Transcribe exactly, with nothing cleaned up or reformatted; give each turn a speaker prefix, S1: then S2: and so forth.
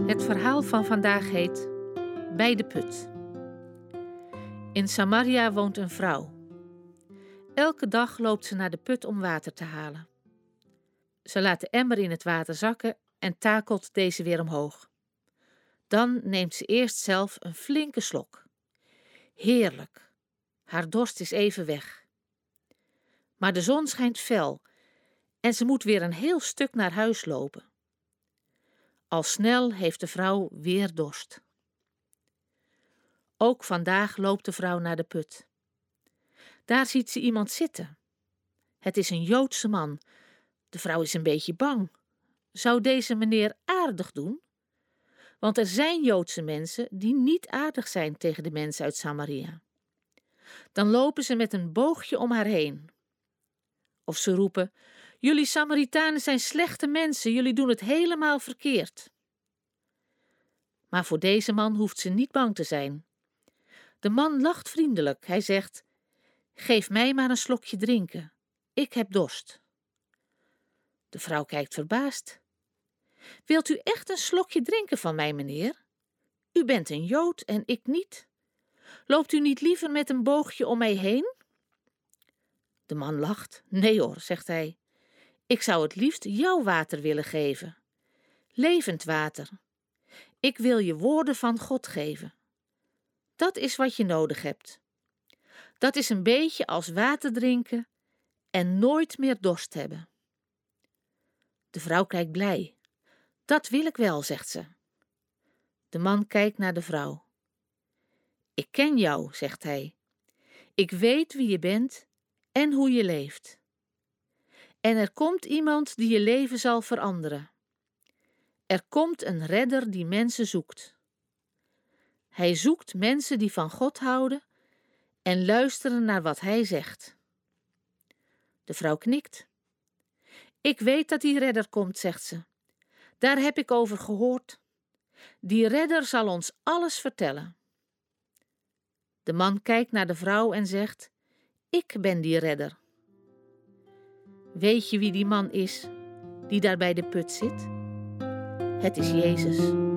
S1: Het verhaal van vandaag heet Bij de put. In Samaria woont een vrouw. Elke dag loopt ze naar de put om water te halen. Ze laat de emmer in het water zakken en takelt deze weer omhoog. Dan neemt ze eerst zelf een flinke slok. Heerlijk. Haar dorst is even weg. Maar de zon schijnt fel en ze moet weer een heel stuk naar huis lopen. Al snel heeft de vrouw weer dorst. Ook vandaag loopt de vrouw naar de put. Daar ziet ze iemand zitten. Het is een Joodse man. De vrouw is een beetje bang. Zou deze meneer aardig doen? Want er zijn Joodse mensen die niet aardig zijn tegen de mensen uit Samaria. Dan lopen ze met een boogje om haar heen. Of ze roepen: jullie Samaritanen zijn slechte mensen, jullie doen het helemaal verkeerd. Maar voor deze man hoeft ze niet bang te zijn. De man lacht vriendelijk. Hij zegt: geef mij maar een slokje drinken. Ik heb dorst. De vrouw kijkt verbaasd. Wilt u echt een slokje drinken van mij, meneer? U bent een Jood en ik niet. Loopt u niet liever met een boogje om mij heen? De man lacht. Nee hoor, zegt hij. Ik zou het liefst jouw water willen geven. Levend water. Ik wil je woorden van God geven. Dat is wat je nodig hebt. Dat is een beetje als water drinken en nooit meer dorst hebben. De vrouw kijkt blij. Dat wil ik wel, zegt ze. De man kijkt naar de vrouw. Ik ken jou, zegt hij. Ik weet wie je bent en hoe je leeft. En er komt iemand die je leven zal veranderen. Er komt een redder die mensen zoekt. Hij zoekt mensen die van God houden en luisteren naar wat hij zegt. De vrouw knikt. Ik weet dat die redder komt, zegt ze. Daar heb ik over gehoord. Die redder zal ons alles vertellen. De man kijkt naar de vrouw en zegt: ik ben die redder. Weet je wie die man is die daar bij de put zit? Het is Jezus.